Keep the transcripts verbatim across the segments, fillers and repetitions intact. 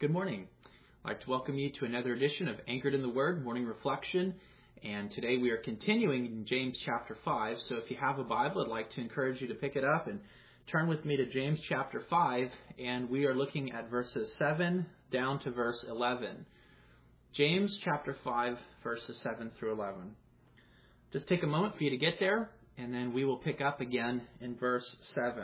Good morning. I'd like to welcome you to another edition of Anchored in the Word Morning Reflection. And today we are continuing in James chapter five. So if you have a Bible, I'd like to encourage you to pick it up and turn with me to James chapter five. And we are looking at verses seven down to verse eleven. James chapter five, verses seven through eleven. Just take a moment for you to get there, and then we will pick up again in verse seven.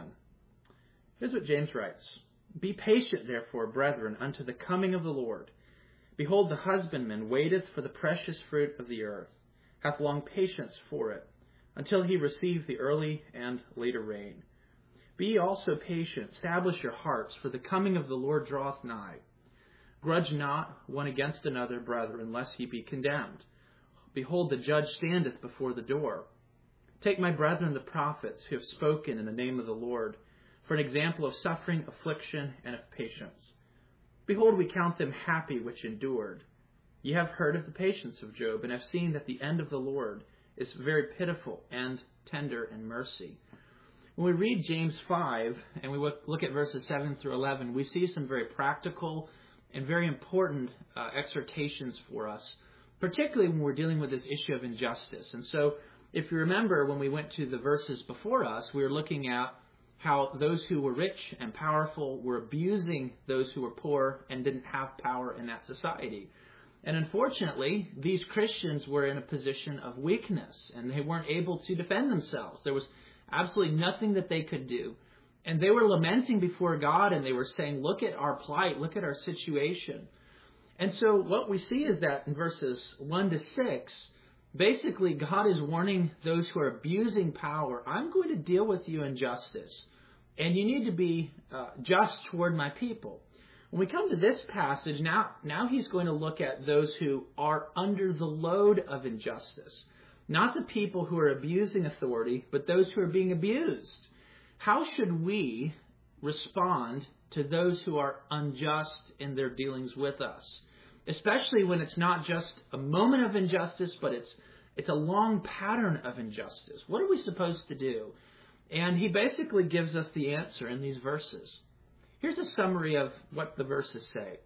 Here's what James writes. Be patient, therefore, brethren, unto the coming of the Lord. Behold, the husbandman waiteth for the precious fruit of the earth, hath long patience for it, until he receive the early and later rain. Be ye also patient, establish your hearts, for the coming of the Lord draweth nigh. Grudge not one against another, brethren, lest ye be condemned. Behold, the judge standeth before the door. Take my brethren the prophets, who have spoken in the name of the Lord, for an example of suffering, affliction, and of patience. Behold, we count them happy which endured. Ye have heard of the patience of Job, and have seen that the end of the Lord is very pitiful and tender in mercy. When we read James five, and we look at verses seven through eleven, we see some very practical and very important uh, exhortations for us, particularly when we're dealing with this issue of injustice. And so, if you remember, when we went to the verses before us, we were looking at how those who were rich and powerful were abusing those who were poor and didn't have power in that society. And unfortunately, these Christians were in a position of weakness, and they weren't able to defend themselves. There was absolutely nothing that they could do. And they were lamenting before God, and they were saying, look at our plight, look at our situation. And so what we see is that in verses one to six, basically, God is warning those who are abusing power, I'm going to deal with you in justice, and you need to be uh, just toward my people. When we come to this passage, now, now he's going to look at those who are under the load of injustice. Not the people who are abusing authority, but those who are being abused. How should we respond to those who are unjust in their dealings with us? Especially when it's not just a moment of injustice, but it's it's a long pattern of injustice. What are we supposed to do? And he basically gives us the answer in these verses. Here's a summary of what the verses say.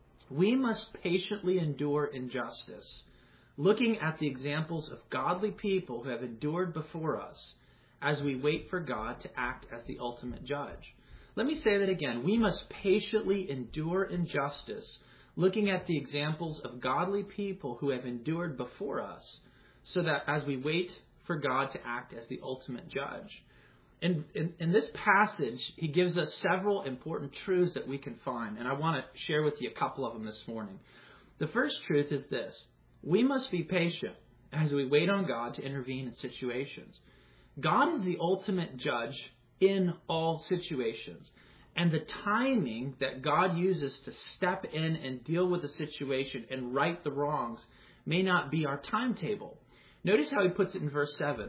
We must patiently endure injustice, looking at the examples of godly people who have endured before us as we wait for God to act as the ultimate judge. Let me say that again. We must patiently endure injustice, looking at the examples of godly people who have endured before us, so that as we wait for God to act as the ultimate judge. In, in, in this passage, he gives us several important truths that we can find, and I want to share with you a couple of them this morning. The first truth is this. We must be patient as we wait on God to intervene in situations. God is the ultimate judge in all situations. And the timing that God uses to step in and deal with a situation and right the wrongs may not be our timetable. Notice how he puts it in verse seven.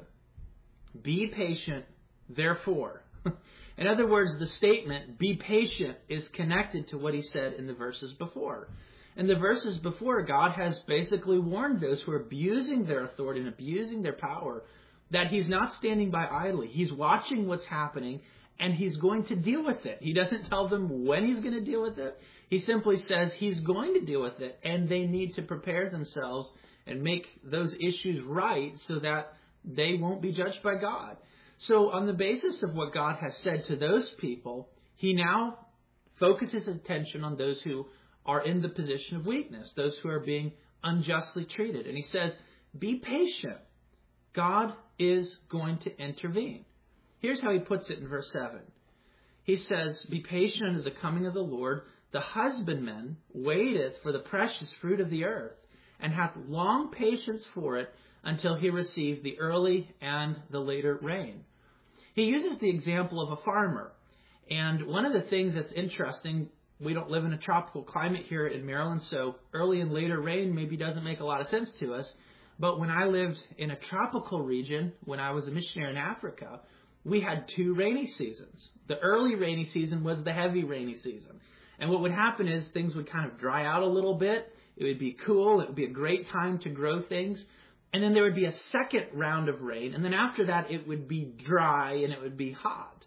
Be patient, therefore. In other words, the statement, be patient, is connected to what he said in the verses before. In the verses before, God has basically warned those who are abusing their authority and abusing their power that he's not standing by idly. He's watching what's happening, and he's going to deal with it. He doesn't tell them when he's going to deal with it. He simply says he's going to deal with it, and they need to prepare themselves and make those issues right so that they won't be judged by God. So on the basis of what God has said to those people, he now focuses attention on those who are in the position of weakness, those who are being unjustly treated. And he says, be patient. God is going to intervene. Here's how he puts it in verse seven. He says, be patient unto the coming of the Lord. The husbandman waiteth for the precious fruit of the earth, and hath long patience for it until he receive the early and the later rain. He uses the example of a farmer. And one of the things that's interesting, we don't live in a tropical climate here in Maryland, so early and later rain maybe doesn't make a lot of sense to us. But when I lived in a tropical region, when I was a missionary in Africa, we had two rainy seasons. The early rainy season was the heavy rainy season. And what would happen is things would kind of dry out a little bit. It would be cool. It would be a great time to grow things. And then there would be a second round of rain. And then after that, it would be dry and it would be hot.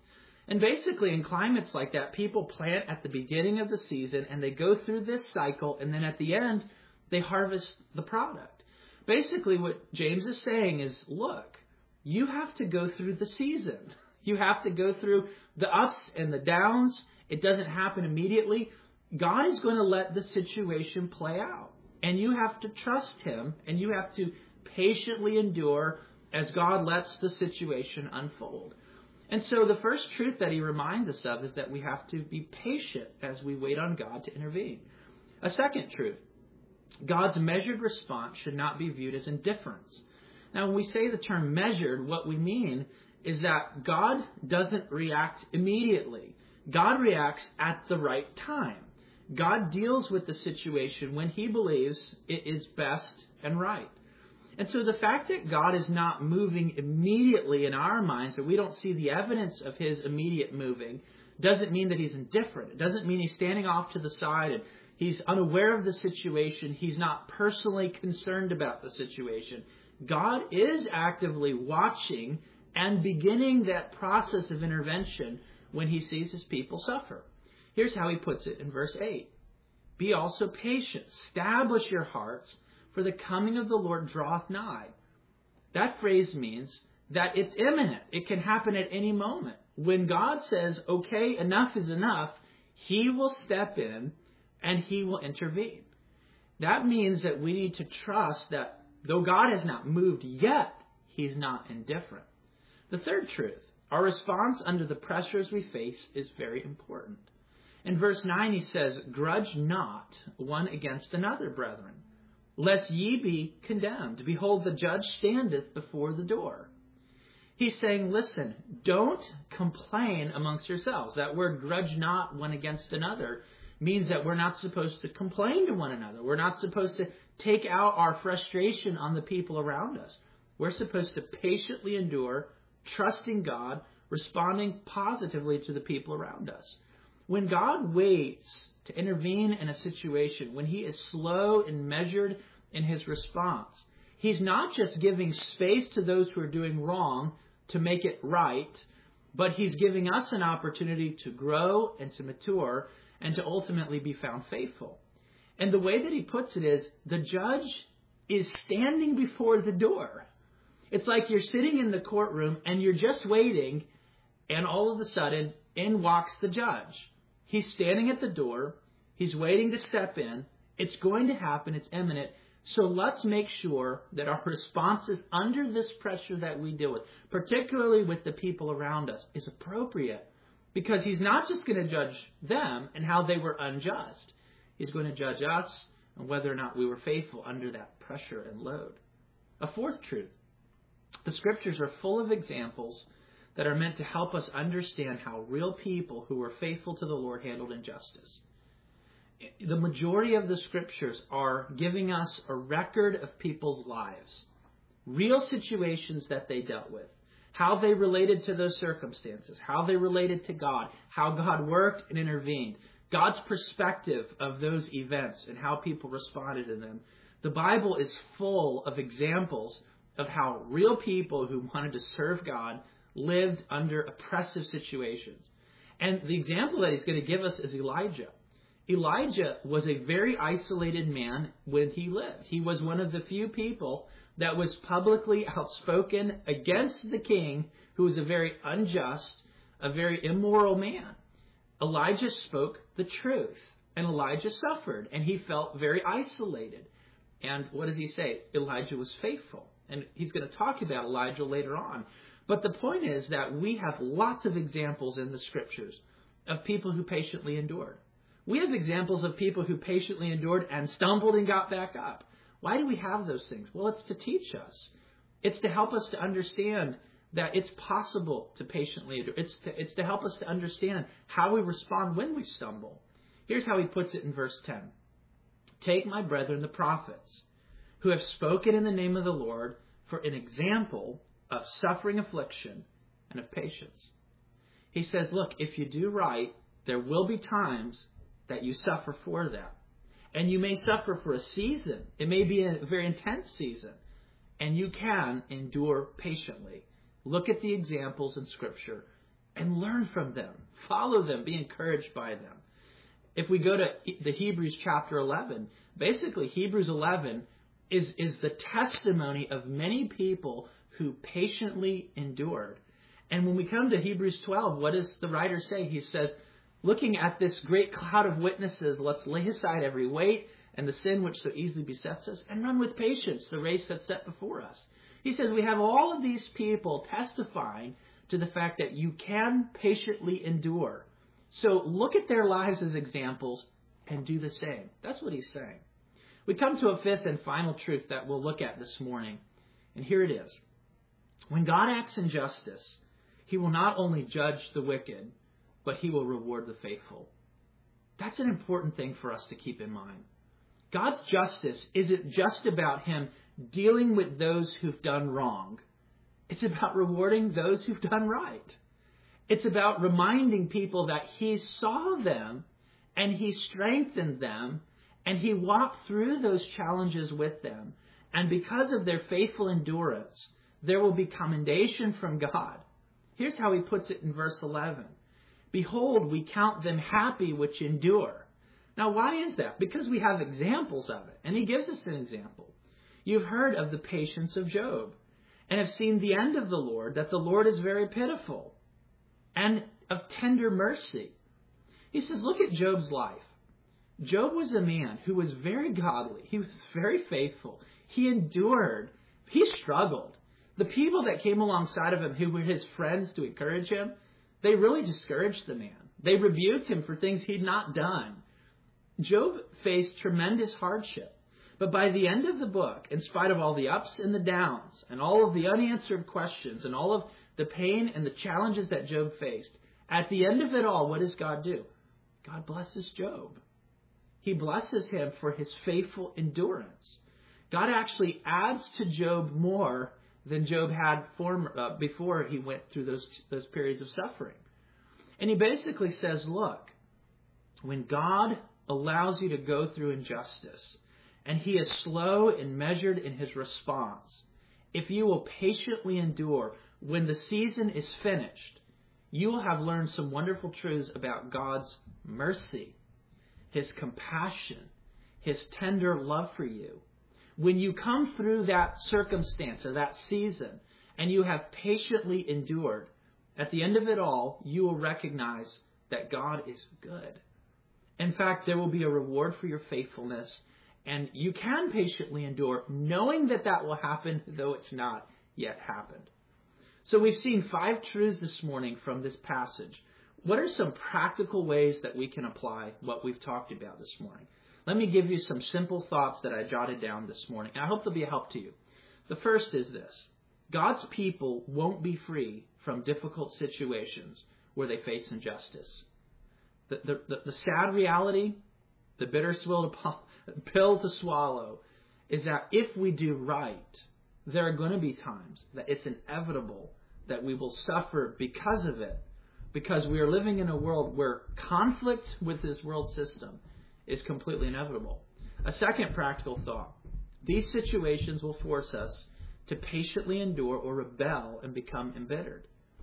And basically, in climates like that, people plant at the beginning of the season, and they go through this cycle, and then at the end, they harvest the product. Basically, what James is saying is, look, you have to go through the season. You have to go through the ups and the downs. It doesn't happen immediately. God is going to let the situation play out. And you have to trust Him, and you have to patiently endure as God lets the situation unfold. And so the first truth that he reminds us of is that we have to be patient as we wait on God to intervene. A second truth, God's measured response should not be viewed as indifference. Now, when we say the term measured, what we mean is that God doesn't react immediately. God reacts at the right time. God deals with the situation when He believes it is best and right. And so the fact that God is not moving immediately in our minds, that we don't see the evidence of His immediate moving, doesn't mean that He's indifferent. It doesn't mean He's standing off to the side and He's unaware of the situation. He's not personally concerned about the situation. God is actively watching and beginning that process of intervention when He sees His people suffer. Here's how He puts it in verse eight. Be also patient. Establish your hearts, for the coming of the Lord draweth nigh. That phrase means that it's imminent. It can happen at any moment. When God says, okay, enough is enough, He will step in and He will intervene. That means that we need to trust that though God has not moved yet, He's not indifferent. The third truth, our response under the pressures we face is very important. In verse nine, he says, grudge not one against another, brethren, lest ye be condemned. Behold, the judge standeth before the door. He's saying, listen, don't complain amongst yourselves. That word grudge not one against another means that we're not supposed to complain to one another. We're not supposed to take out our frustration on the people around us. We're supposed to patiently endure, trusting God, responding positively to the people around us. When God waits to intervene in a situation, when He is slow and measured in His response, He's not just giving space to those who are doing wrong to make it right, but He's giving us an opportunity to grow and to mature and to ultimately be found faithful. And the way that he puts it is, the judge is standing before the door. It's like you're sitting in the courtroom and you're just waiting, and all of a sudden, in walks the judge. He's standing at the door. He's waiting to step in. It's going to happen. It's imminent. So let's make sure that our responses under this pressure that we deal with, particularly with the people around us, is appropriate. Because He's not just going to judge them and how they were unjust. He's going to judge us and whether or not we were faithful under that pressure and load. A fourth truth. The Scriptures are full of examples that are meant to help us understand how real people who were faithful to the Lord handled injustice. The majority of the Scriptures are giving us a record of people's lives, real situations that they dealt with, how they related to those circumstances, how they related to God, how God worked and intervened, God's perspective of those events and how people responded to them. The Bible is full of examples of how real people who wanted to serve God lived under oppressive situations. And the example that he's going to give us is Elijah. Elijah was a very isolated man when he lived. He was one of the few people that was publicly outspoken against the king, who was a very unjust, a very immoral man. Elijah spoke the truth, and Elijah suffered, and he felt very isolated. And what does he say? Elijah was faithful. And he's going to talk about Elijah later on. But the point is that we have lots of examples in the Scriptures of people who patiently endured. We have examples of people who patiently endured and stumbled and got back up. Why do we have those things? Well, it's to teach us. It's to help us to understand that it's possible to patiently endure. It's to, it's to help us to understand how we respond when we stumble. Here's how he puts it in verse ten. Take my brethren the prophets, who have spoken in the name of the Lord, for an example of suffering, affliction, and of patience. He says, look, if you do right, there will be times that you suffer for that. And you may suffer for a season. It may be a very intense season. And you can endure patiently. Look at the examples in Scripture and learn from them. Follow them. Be encouraged by them. If we go to the Hebrews chapter eleven, basically Hebrews eleven is, is the testimony of many people who patiently endured. And when we come to Hebrews twelve, what does the writer say? He says, looking at this great cloud of witnesses, let's lay aside every weight and the sin which so easily besets us, and run with patience the race that's set before us. He says we have all of these people testifying to the fact that you can patiently endure. So look at their lives as examples and do the same. That's what he's saying. We come to a fifth and final truth that we'll look at this morning. And here it is. When God acts in justice, he will not only judge the wicked, but he will reward the faithful. That's an important thing for us to keep in mind. God's justice isn't just about him dealing with those who've done wrong. It's about rewarding those who've done right. It's about reminding people that he saw them and he strengthened them and he walked through those challenges with them. And because of their faithful endurance, there will be commendation from God. Here's how he puts it in verse eleven. Behold, we count them happy which endure. Now, why is that? Because we have examples of it. And he gives us an example. You've heard of the patience of Job and have seen the end of the Lord, that the Lord is very pitiful and of tender mercy. He says, look at Job's life. Job was a man who was very godly. He was very faithful. He endured. He struggled. The people that came alongside of him, who were his friends to encourage him, they really discouraged the man. They rebuked him for things he'd not done. Job faced tremendous hardship. But by the end of the book, in spite of all the ups and the downs and all of the unanswered questions and all of the pain and the challenges that Job faced, at the end of it all, what does God do? God blesses Job. He blesses him for his faithful endurance. God actually adds to Job more than Job had form, uh, before he went through those, those periods of suffering. And he basically says, look, when God allows you to go through injustice, and he is slow and measured in his response, if you will patiently endure, when the season is finished, you will have learned some wonderful truths about God's mercy, his compassion, his tender love for you. When you come through that circumstance or that season, and you have patiently endured, at the end of it all, you will recognize that God is good. In fact, there will be a reward for your faithfulness, and you can patiently endure, knowing that that will happen, though it's not yet happened. So we've seen five truths this morning from this passage. What are some practical ways that we can apply what we've talked about this morning? Let me give you some simple thoughts that I jotted down this morning, and I hope they'll be a help to you. The first is this. God's people won't be free from difficult situations where they face injustice. The, the, the, the sad reality, the bitter pill to swallow, is that if we do right, there are going to be times that it's inevitable that we will suffer because of it, because we are living in a world where conflict with this world system is completely inevitable. A second practical thought. These situations will force us to patiently endure or rebel and become embittered.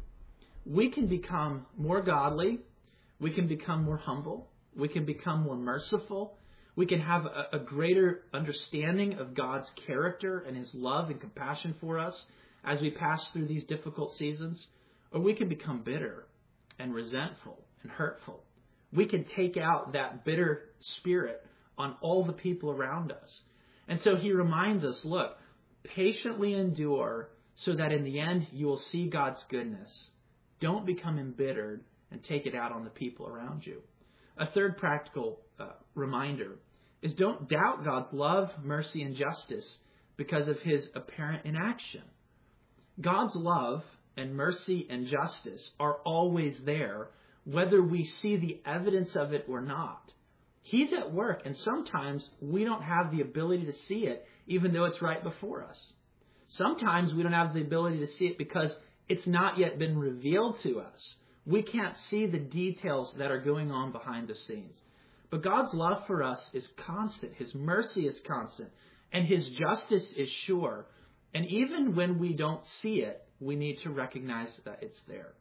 We can become more godly. We can become more humble. We can become more merciful. We can have a, a greater understanding of God's character and his love and compassion for us as we pass through these difficult seasons. Or we can become bitter and resentful and hurtful. We can take out that bitter spirit on all the people around us. And so he reminds us, look, patiently endure so that in the end you will see God's goodness. Don't become embittered and take it out on the people around you. A third practical uh, reminder is don't doubt God's love, mercy, and justice because of his apparent inaction. God's love and mercy and justice are always there, whether we see the evidence of it or not. He's at work, and sometimes we don't have the ability to see it, even though it's right before us. Sometimes we don't have the ability to see it because it's not yet been revealed to us. We can't see the details that are going on behind the scenes. But God's love for us is constant. His mercy is constant. And his justice is sure. And even when we don't see it, we need to recognize that it's there.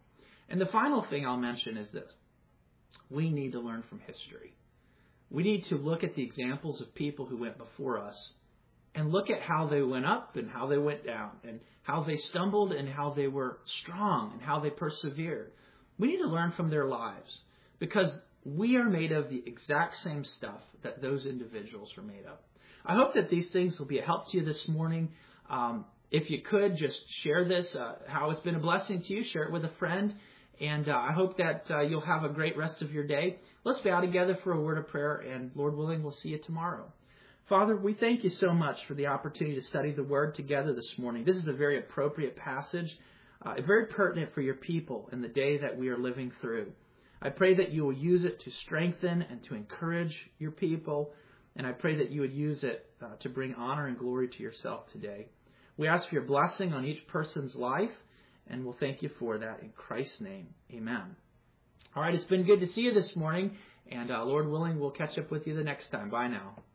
And the final thing I'll mention is this. We need to learn from history. We need to look at the examples of people who went before us and look at how they went up and how they went down and how they stumbled and how they were strong and how they persevered. We need to learn from their lives because we are made of the exact same stuff that those individuals are made of. I hope that these things will be a help to you this morning. Um, if you could, just share this, uh, how it's been a blessing to you. Share it with a friend. And uh, I hope that uh, you'll have a great rest of your day. Let's bow together for a word of prayer, and Lord willing, we'll see you tomorrow. Father, we thank you so much for the opportunity to study the Word together this morning. This is a very appropriate passage, uh, very pertinent for your people in the day that we are living through. I pray that you will use it to strengthen and to encourage your people, and I pray that you would use it uh, to bring honor and glory to yourself today. We ask for your blessing on each person's life, and we'll thank you for that in Christ's name. Amen. All right, it's been good to see you this morning, and uh, Lord willing, we'll catch up with you the next time. Bye now.